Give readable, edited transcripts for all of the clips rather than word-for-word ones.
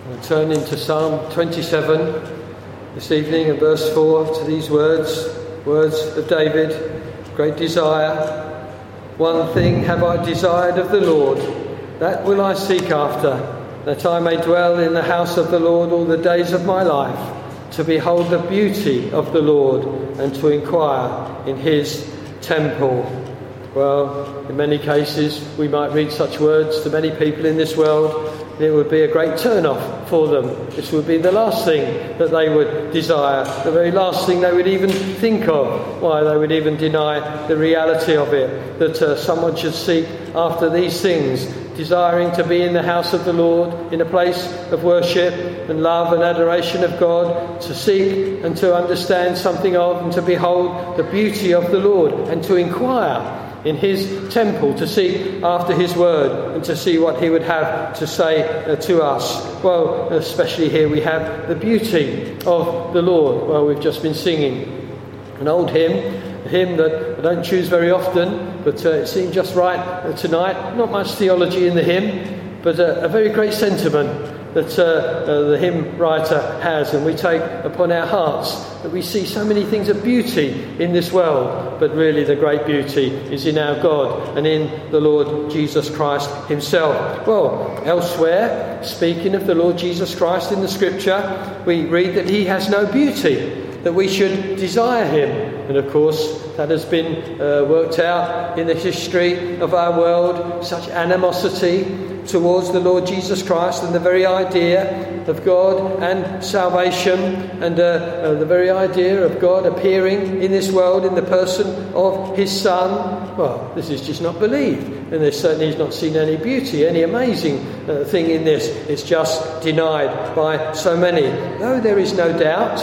We'll turn into Psalm 27 this evening and verse 4 to these words of David, great desire. One thing have I desired of the Lord, that will I seek after, that I may dwell in the house of the Lord all the days of my life, to behold the beauty of the Lord and to inquire in his temple. Well, in many cases we might read such words to many people in this world. It would be a great turn-off for them. This would be the last thing that they would desire, the very last thing they would even think of. Why, they would even deny the reality of it, that someone should seek after these things, desiring to be in the house of the Lord, in a place of worship and love and adoration of God, to seek and to understand something of and to behold the beauty of the Lord and to inquire in his temple, to seek after his word and to see what he would have to say to us. Well, especially here we have the beauty of the Lord. Well, we've just been singing an old hymn, a hymn that I don't choose very often, but it seemed just right tonight. Not much theology in the hymn, but a very great sentiment that the hymn writer has, and we take upon our hearts that we see so many things of beauty in this world, but really the great beauty is in our God and in the Lord Jesus Christ himself. Well, elsewhere, speaking of the Lord Jesus Christ in the scripture, we read that he has no beauty, that we should desire him. And of course, that has been worked out in the history of our world, such animosity towards the Lord Jesus Christ and the very idea of God and salvation and the very idea of God appearing in this world in the person of his Son. Well, this is just not believed, and there certainly is not seen any beauty, any amazing thing in this. It's just denied by so many. Though there is no doubt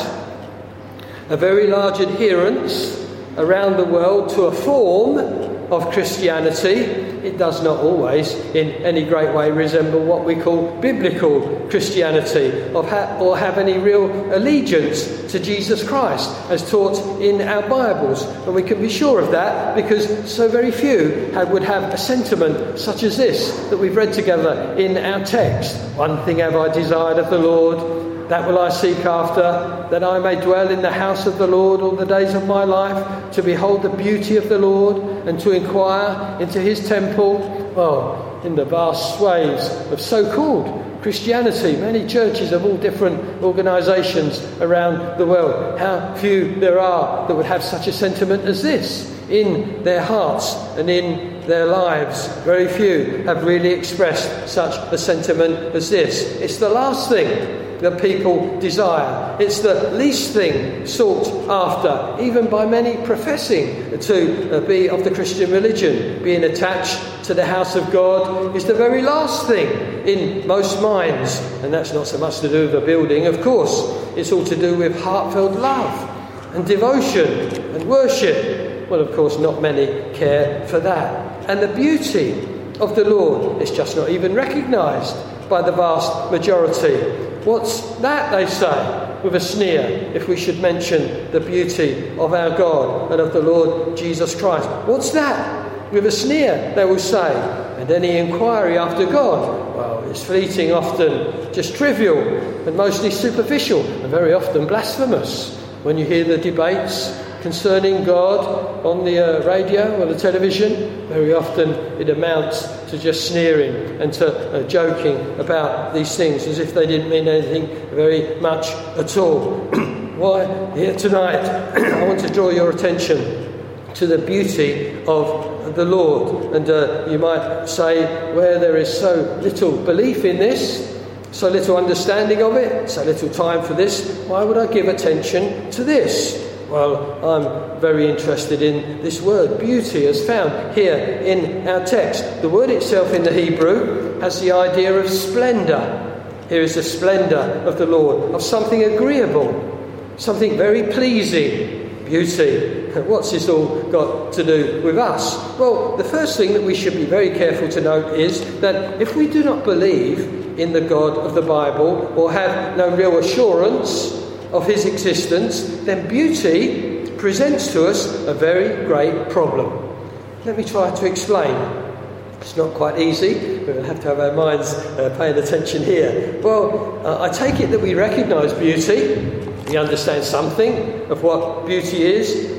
a very large adherence around the world to a form of Christianity, it does not always in any great way resemble what we call biblical Christianity, or have any real allegiance to Jesus Christ as taught in our Bibles. And we can be sure of that because so very few would have a sentiment such as this that we've read together in our text. One thing have I desired of the Lord, that will I seek after, that I may dwell in the house of the Lord all the days of my life, to behold the beauty of the Lord and to inquire into his temple. Well, in the vast swathes of so-called Christianity, many churches of all different organisations around the world, how few there are that would have such a sentiment as this in their hearts and in their lives. Very few have really expressed such a sentiment as this. It's the last thing that people desire. It's the least thing sought after, even by many professing to be of the Christian religion. Being attached to the house of God is the very last thing in most minds. And that's not so much to do with a building, of course. It's all to do with heartfelt love and devotion and worship. Well, of course, not many care for that. And the beauty of the Lord is just not even recognised by the vast majority. What's that, they say, with a sneer, if we should mention the beauty of our God and of the Lord Jesus Christ? What's that? With a sneer, they will say. And any inquiry after God, well, it's fleeting, often just trivial and mostly superficial and very often blasphemous. When you hear the debates concerning God on the radio or the television, very often it amounts to just sneering and to joking about these things as if they didn't mean anything very much at all. Why, here tonight, I want to draw your attention to the beauty of the Lord. And you might say, where there is so little belief in this, so little understanding of it, so little time for this, why would I give attention to this? Well, I'm very interested in this word, beauty, as found here in our text. The word itself in the Hebrew has the idea of splendour. Here is the splendour of the Lord, of something agreeable, something very pleasing, beauty. What's this all got to do with us? Well, the first thing that we should be very careful to note is that if we do not believe in the God of the Bible or have no real assurance of his existence, then beauty presents to us a very great problem. Let me try to explain. It's not quite easy. We're going to have our minds paying attention here. Well, I take it that we recognise beauty. We understand something of what beauty is.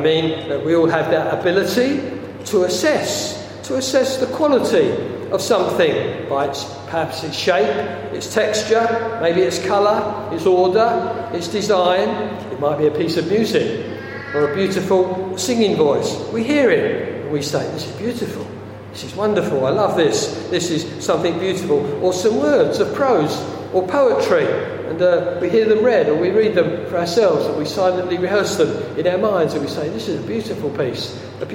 We all have that ability to assess the quality of something by perhaps its shape, its texture, maybe its colour, its order, its design. It might be a piece of music or a beautiful singing voice. We hear it and we say, this is beautiful, this is wonderful, I love this, this is something beautiful. Or some words of prose or poetry, and we hear them read, or we read them for ourselves, and we silently rehearse them in our minds, and we say, this is a beautiful piece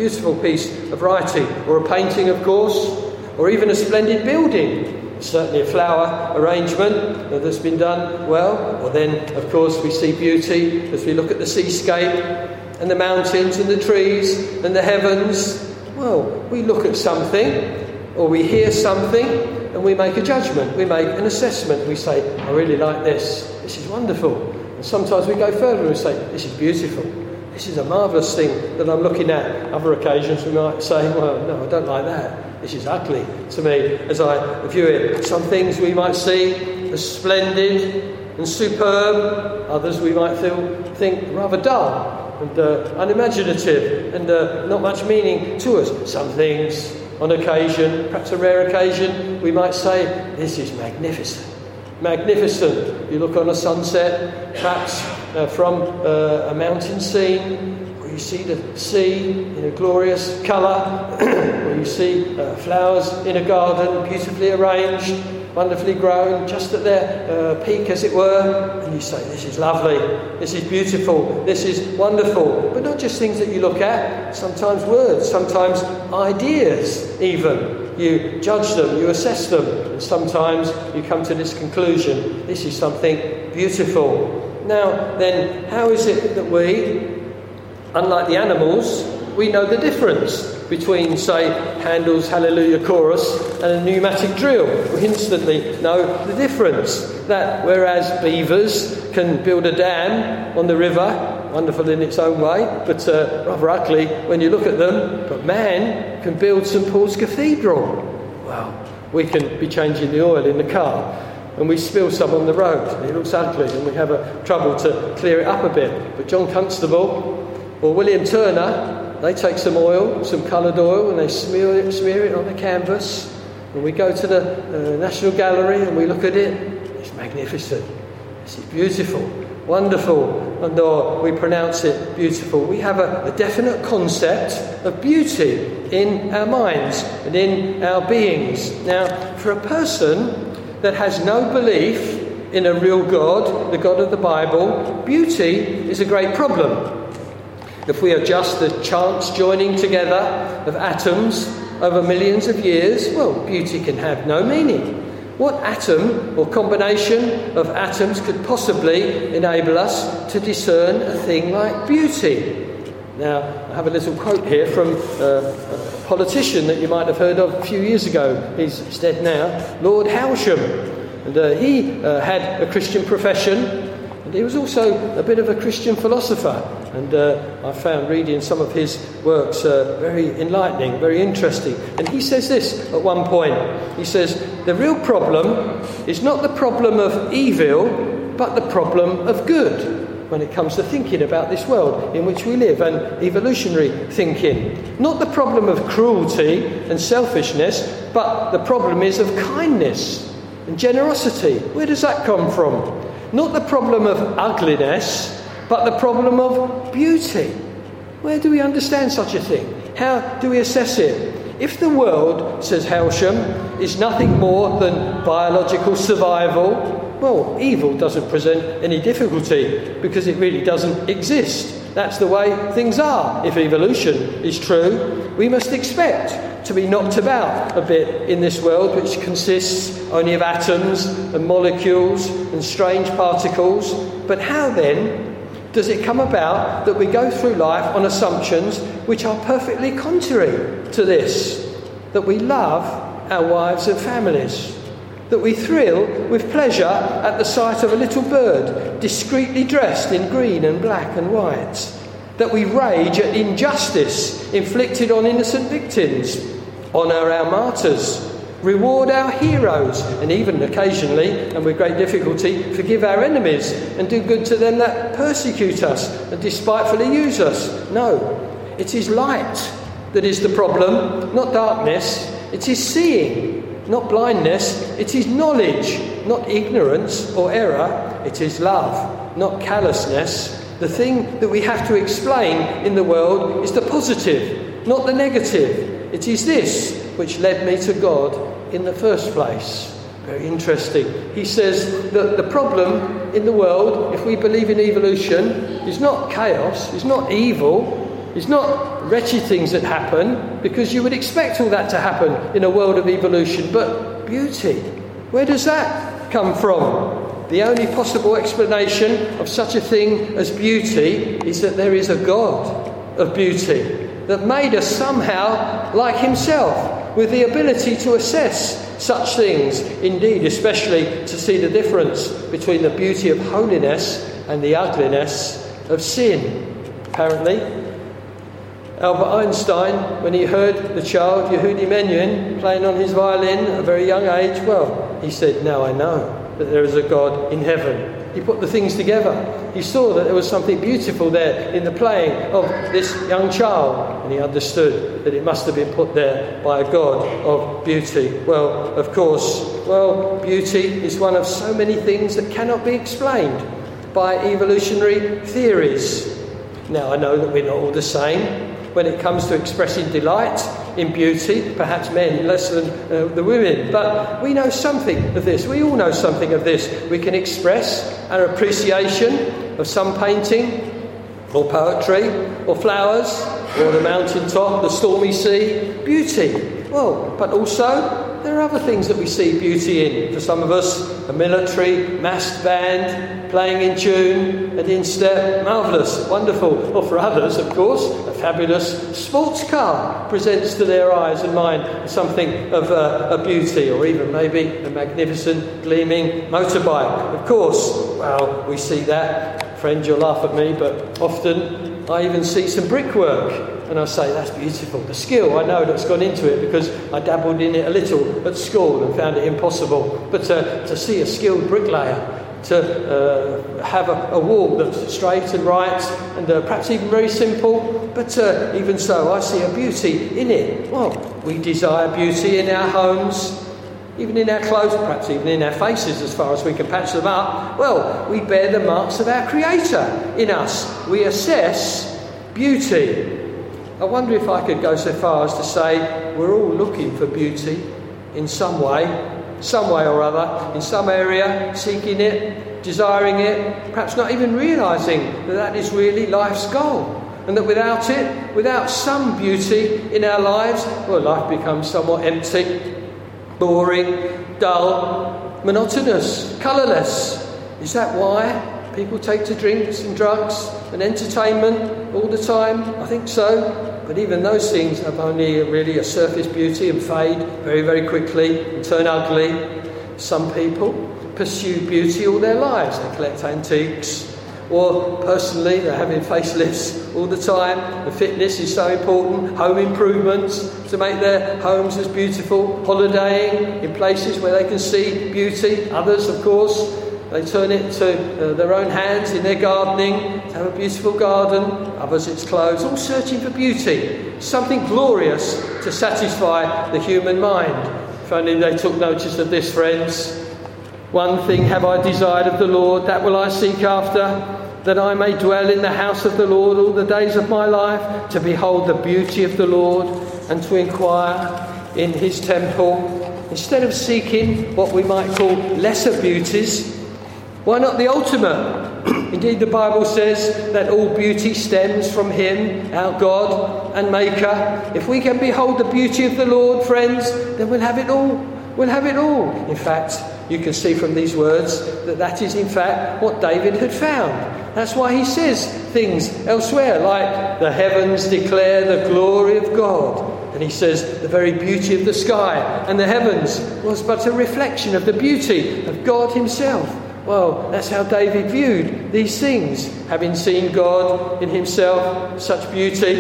of writing, or a painting, of course, or even a splendid building, certainly a flower arrangement that's been done well. Or then, of course, we see beauty as we look at the seascape and the mountains and the trees and the heavens. Well, we look at something, or we hear something, and we make a judgment, we make an assessment. We say, I really like this is wonderful. And sometimes we go further and we say, this is beautiful, this is a marvellous thing that I'm looking at. Other occasions we might say, well, no, I don't like that, this is ugly to me as I view it. Some things we might see as splendid and superb, others we might think rather dull and unimaginative and not much meaning to us. Some things, on occasion, perhaps a rare occasion, we might say, this is magnificent. Magnificent. You look on a sunset, perhaps from a mountain scene, or you see the sea in a glorious colour, or you see flowers in a garden, beautifully arranged, wonderfully grown, just at their peak, as it were, and you say, this is lovely, this is beautiful, this is wonderful. But not just things that you look at, sometimes words, sometimes ideas even. You judge them, you assess them, and sometimes you come to this conclusion, this is something beautiful. Now then, how is it that we, unlike the animals, we know the difference between, say, Handel's Hallelujah Chorus and a pneumatic drill? We instantly know the difference. That whereas beavers can build a dam on the river, wonderful in its own way, but rather ugly when you look at them, but man can build St Paul's Cathedral. Well, we can be changing the oil in the car, and we spill some on the road, and it looks ugly, and we have trouble to clear it up a bit. But John Constable or William Turner, they take some oil, some coloured oil, and they smear it on the canvas. And we go to the National Gallery and we look at it. It's magnificent. It's beautiful, wonderful, and we pronounce it beautiful. We have a definite concept of beauty in our minds and in our beings. Now, for a person that has no belief in a real God, the God of the Bible, beauty is a great problem. If we are just the chance joining together of atoms over millions of years, well, beauty can have no meaning. What atom or combination of atoms could possibly enable us to discern a thing like beauty? Now, I have a little quote here from a politician that you might have heard of a few years ago. He's dead now, Lord Hailsham. And he had a Christian profession. And he was also a bit of a Christian philosopher, and I found reading some of his works very enlightening, very interesting. And he says this at one point. He says, the real problem is not the problem of evil, but the problem of good, when it comes to thinking about this world in which we live and evolutionary thinking. Not the problem of cruelty and selfishness, but the problem is of kindness and generosity. Where does that come from? Not the problem of ugliness, but the problem of beauty. Where do we understand such a thing? How do we assess it? If the world, says Hailsham, is nothing more than biological survival, well, evil doesn't present any difficulty because it really doesn't exist. That's the way things are. If evolution is true, we must expect to be knocked about a bit in this world, which consists only of atoms and molecules and strange particles. But how then does it come about that we go through life on assumptions which are perfectly contrary to this? That we love our wives and families, that we thrill with pleasure at the sight of a little bird discreetly dressed in green and black and white, that we rage at injustice inflicted on innocent victims, Honour our martyrs. Reward our heroes, and even occasionally, and with great difficulty, forgive our enemies and do good to them that persecute us and despitefully use us. No, it is light that is the problem, not darkness. It is seeing, not blindness. It is knowledge, not ignorance or error. It is love, not callousness. The thing that we have to explain in the world is the positive, not the negative. It is this which led me to God in the first place. Very interesting. He says that the problem in the world, if we believe in evolution, is not chaos, is not evil, is not wretched things that happen, because you would expect all that to happen in a world of evolution, but beauty. Where does that come from? The only possible explanation of such a thing as beauty is that there is a God of beauty that made us somehow like himself, with the ability to assess such things, indeed especially to see the difference between the beauty of holiness and the ugliness of sin. Apparently, Albert Einstein, when he heard the child Yehudi Menuhin playing on his violin at a very young age, well, he said, now I know that there is a God in heaven. He put the things together. He saw that there was something beautiful there in the playing of this young child, and he understood that it must have been put there by a God of beauty. Well, of course, beauty is one of so many things that cannot be explained by evolutionary theories. Now, I know that we're not all the same when it comes to expressing delight in beauty, perhaps men less than the women, but we know something of this. We all know something of this. We can express our appreciation of some painting or poetry or flowers or the mountaintop, the stormy sea. Beauty. Well, but also there are other things that we see beauty in. For some of us, a military massed band playing in tune and in step, marvellous, wonderful. Or for others, of course, a fabulous sports car presents to their eyes and mind something of a beauty, or even maybe a magnificent gleaming motorbike. Of course, well, we see that. Friend, you'll laugh at me, but often I even see some brickwork. And I say, that's beautiful. The skill, I know that's gone into it because I dabbled in it a little at school and found it impossible. But to see a skilled bricklayer, to have a wall that's straight and right and perhaps even very simple, but even so, I see a beauty in it. Well, we desire beauty in our homes, even in our clothes, perhaps even in our faces as far as we can patch them up. Well, we bear the marks of our Creator in us. We assess beauty. I wonder if I could go so far as to say we're all looking for beauty in some way or other, in some area, seeking it, desiring it, perhaps not even realising that that is really life's goal, and that without it, without some beauty in our lives, well, life becomes somewhat empty, boring, dull, monotonous, colourless. Is that why people take to drinks and drugs and entertainment all the time? I think so. But even those things have only really a surface beauty and fade very, very quickly and turn ugly. Some people pursue beauty all their lives. They collect antiques, or personally they're having facelifts all the time. The fitness is so important. Home improvements to make their homes as beautiful. Holidaying in places where they can see beauty. Others, of course, they turn it to their own hands in their gardening to have a beautiful garden. Others, it's clothes. All searching for beauty. Something glorious to satisfy the human mind. If only they took notice of this, friends. One thing have I desired of the Lord, that will I seek after, that I may dwell in the house of the Lord all the days of my life, to behold the beauty of the Lord and to inquire in his temple. Instead of seeking what we might call lesser beauties, why not the ultimate? Indeed, the Bible says that all beauty stems from him, our God and Maker. If we can behold the beauty of the Lord, friends, then we'll have it all. We'll have it all. In fact, you can see from these words that is in fact what David had found. That's why he says things elsewhere like the heavens declare the glory of God. And he says the very beauty of the sky and the heavens was but a reflection of the beauty of God himself. Well, that's how David viewed these things, having seen God in himself, such beauty.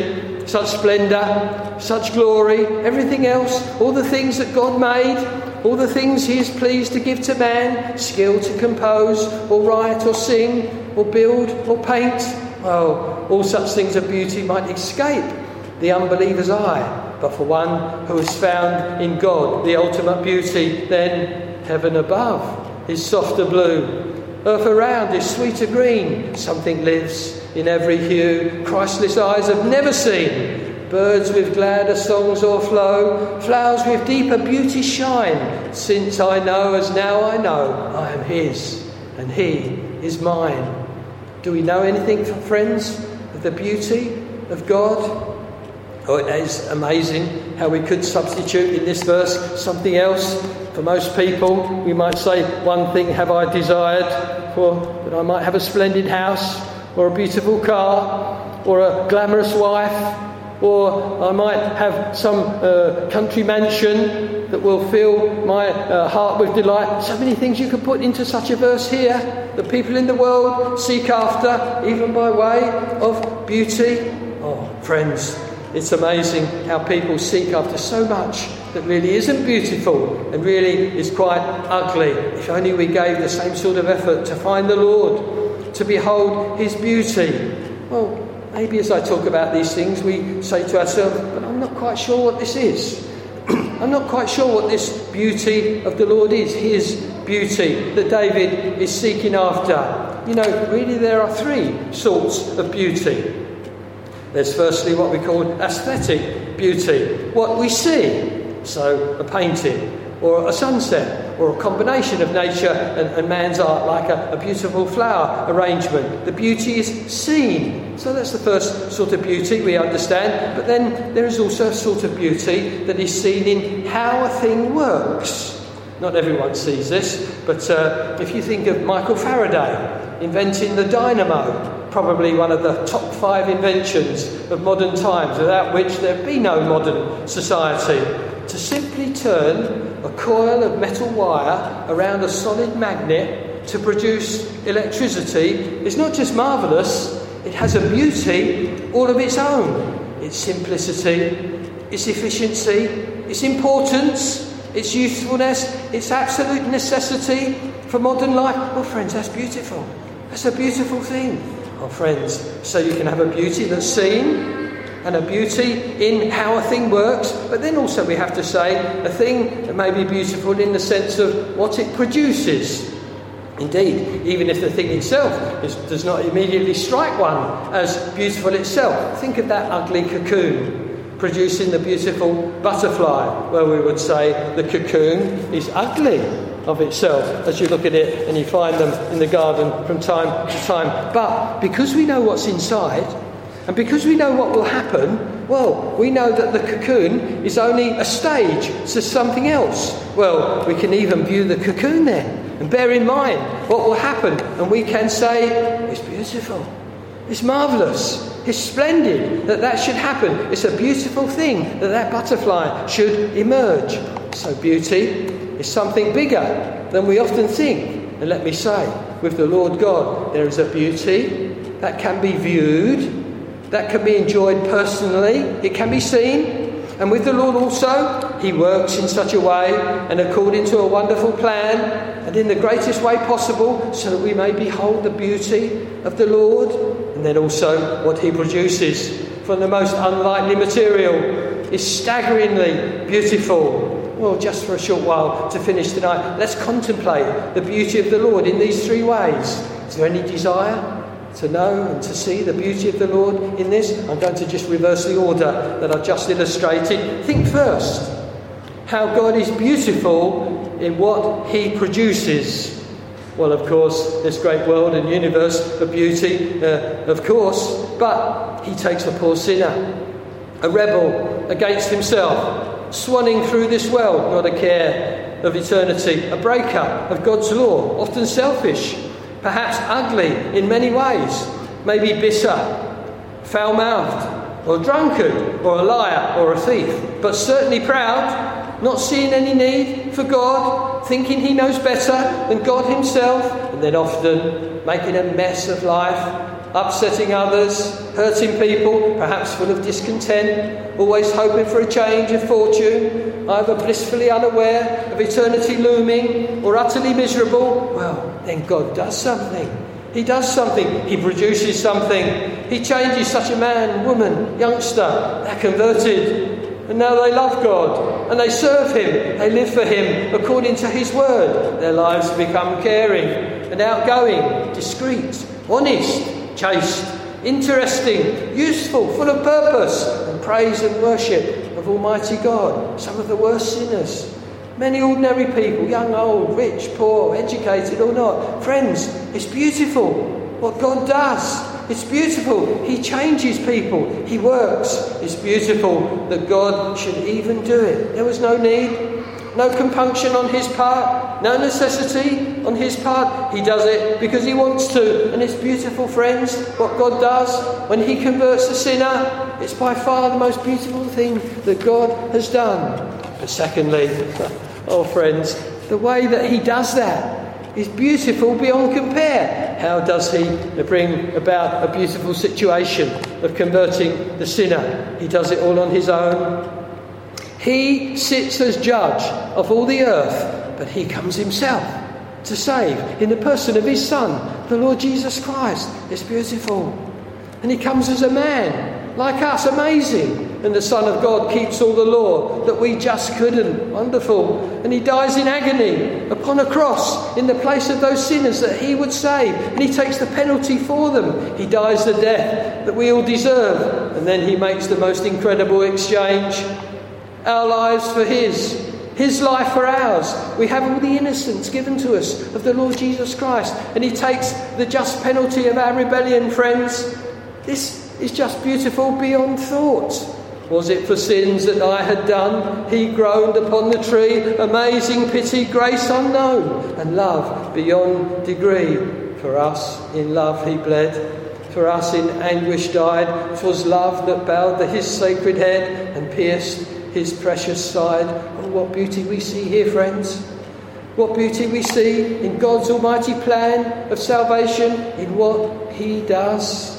such splendour, such glory, everything else, all the things that God made, all the things he is pleased to give to man, skill to compose or write or sing or build or paint. Well, all such things of beauty might escape the unbeliever's eye. But for one who is found in God, the ultimate beauty, then heaven above is softer blue, earth around is sweeter green. Something lives in every hue Christless eyes have never seen. Birds with gladder songs o'erflow, flowers with deeper beauty shine. Since I know as now I know, I am his and he is mine. Do we know anything, friends, of the beauty of God? Oh, it is amazing how we could substitute in this verse something else. For most people, we might say, one thing have I desired, for that I might have a splendid house, or a beautiful car, or a glamorous wife, or I might have some country mansion that will fill my heart with delight. So many things you could put into such a verse here that people in the world seek after, even by way of beauty. Oh, friends, it's amazing how people seek after so much that really isn't beautiful and really is quite ugly. If only we gave the same sort of effort to find the Lord, to behold his beauty. Well, maybe as I talk about these things, we say to ourselves, but I'm not quite sure what this is. I'm not quite sure what this beauty of the Lord is, his beauty that David is seeking after. You know, really there are three sorts of beauty. There's firstly what we call aesthetic beauty, what we see. So a painting or a sunset or a combination of nature and man's art, like a beautiful flower arrangement. The beauty is seen. So that's the first sort of beauty we understand. But then there is also a sort of beauty that is seen in how a thing works. Not everyone sees this, but if you think of Michael Faraday inventing the dynamo, probably one of the top 5 inventions of modern times, without which there'd be no modern society. To simply turn a coil of metal wire around a solid magnet to produce electricity is not just marvellous, it has a beauty all of its own. Its simplicity, its efficiency, its importance, its usefulness, its absolute necessity for modern life. Well, friends, that's beautiful. That's a beautiful thing. Oh, friends, so you can have a beauty that's seen and a beauty in how a thing works, but then also we have to say a thing that may be beautiful in the sense of what it produces. Indeed, even if the thing itself does not immediately strike one as beautiful itself. Think of that ugly cocoon producing the beautiful butterfly. Well, we would say the cocoon is ugly of itself as you look at it and you find them in the garden from time to time. But because we know what's inside and because we know what will happen, well, we know that the cocoon is only a stage to something else. Well, we can even view the cocoon then and bear in mind what will happen, and we can say, it's beautiful, it's marvellous, it's splendid that should happen. It's a beautiful thing that butterfly should emerge. So beauty is something bigger than we often think. And let me say, with the Lord God, there is a beauty that can be viewed, that can be enjoyed personally, it can be seen. And with the Lord also, he works in such a way and according to a wonderful plan and in the greatest way possible so that we may behold the beauty of the Lord. And then also what he produces from the most unlikely material is staggeringly beautiful. Well, just for a short while to finish tonight, let's contemplate the beauty of the Lord in these 3 ways. Is there any desire to know and to see the beauty of the Lord in this? I'm going to just reverse the order that I've just illustrated. Think first how God is beautiful in what he produces. Well, of course, this great world and universe of beauty, of course, but he takes a poor sinner, a rebel against himself, swanning through this world, not a care of eternity, a breaker of God's law, often selfish, perhaps ugly in many ways, maybe bitter, foul-mouthed, or drunkard, or a liar, or a thief, but certainly proud, not seeing any need for God, thinking he knows better than God himself, and then often making a mess of life upsetting others, hurting people, perhaps full of discontent, always hoping for a change of fortune, either blissfully unaware of eternity looming or utterly miserable, well, then God does something. He does something. He produces something. He changes such a man, woman, youngster. They're converted. And now they love God. And they serve Him. They live for Him according to His word. Their lives become caring and outgoing, discreet, honest, chaste, interesting, useful, full of purpose and praise and worship of Almighty God. Some of the worst sinners. Many ordinary people, young, old, rich, poor, educated or not. Friends, it's beautiful what God does. It's beautiful. He changes people. He works. It's beautiful that God should even do it. There was no need, no compunction on His part, no necessity on His part. He does it because He wants to. And it's beautiful, friends, what God does when He converts a sinner. It's by far the most beautiful thing that God has done. But secondly, oh friends, the way that He does that is beautiful beyond compare. How does He bring about a beautiful situation of converting the sinner? He does it all on His own. He sits as judge of all the earth, but He comes Himself to save in the person of His Son, the Lord Jesus Christ. It's beautiful. And He comes as a man, like us, amazing. And the Son of God keeps all the law that we just couldn't. Wonderful. And He dies in agony upon a cross in the place of those sinners that He would save. And He takes the penalty for them. He dies the death that we all deserve. And then He makes the most incredible exchange. Our lives for His life for ours. We have all the innocence given to us of the Lord Jesus Christ. And He takes the just penalty of our rebellion, friends. This is just beautiful beyond thought. Was it for sins that I had done? He groaned upon the tree. Amazing pity, grace unknown, and love beyond degree. For us in love He bled. For us in anguish died. 'Twas love that bowed His sacred head and pierced His precious side. Oh, what beauty we see here, friends. What beauty we see in God's almighty plan of salvation, in what He does.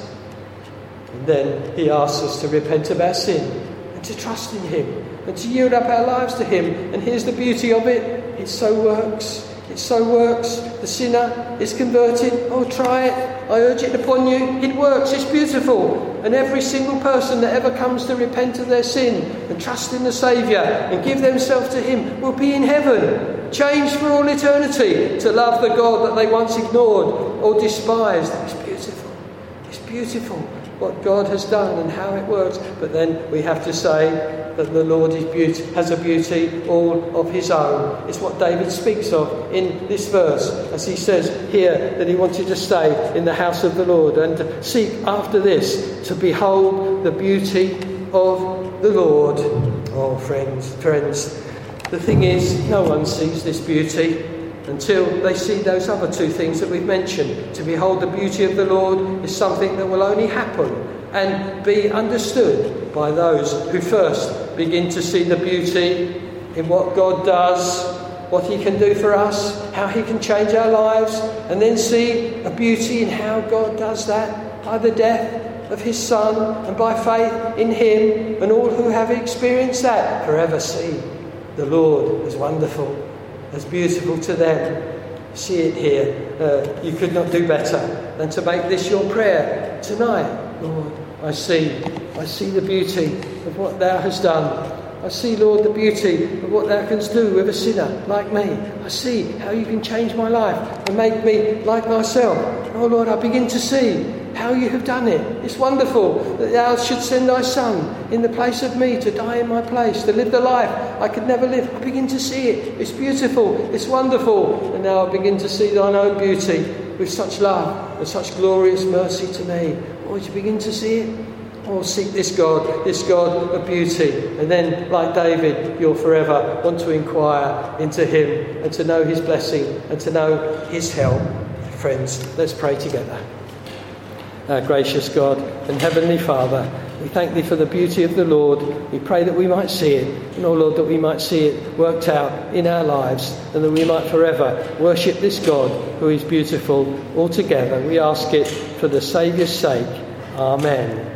And then He asks us to repent of our sin and to trust in Him and to yield up our lives to Him. And here's the beauty of it. It so works. It so works. The sinner is converted. Oh, try it. I urge it upon you. It works. It's beautiful. And every single person that ever comes to repent of their sin and trust in the Saviour and give themselves to Him will be in heaven, changed for all eternity to love the God that they once ignored or despised. It's beautiful. It's beautiful what God has done and how it works. But then we have to say that the Lord has a beauty all of His own. It's what David speaks of in this verse, as he says here that he wanted to stay in the house of the Lord and to seek after this, to behold the beauty of the Lord. Oh, friends, the thing is, no one sees this beauty until they see those other two things that we've mentioned. To behold the beauty of the Lord is something that will only happen and be understood by those who first begin to see the beauty in what God does, what He can do for us, how He can change our lives, and then see a beauty in how God does that by the death of His Son and by faith in Him. And all who have experienced that forever see the Lord as wonderful, as beautiful to them. See it here. You could not do better than to make this your prayer tonight. Lord, I see the beauty of what Thou hast done. I see, Lord, the beauty of what Thou canst do with a sinner like me. I see how You can change my life and make me like myself. Oh, Lord, I begin to see how You have done it. It's wonderful that Thou should send Thy Son in the place of me to die in my place, to live the life I could never live. I begin to see it. It's beautiful. It's wonderful. And now I begin to see Thine own beauty with such love and such glorious mercy to me. Oh, you begin to see it? Oh, seek this God of beauty. And then, like David, you'll forever want to inquire into Him and to know His blessing and to know His help. Friends, let's pray together. our gracious God and Heavenly Father. We thank thee for the beauty of the Lord. We pray that we might see it, and, oh Lord, that we might see it worked out in our lives, and that we might forever worship this God who is beautiful altogether. We ask it for the Saviour's sake. Amen.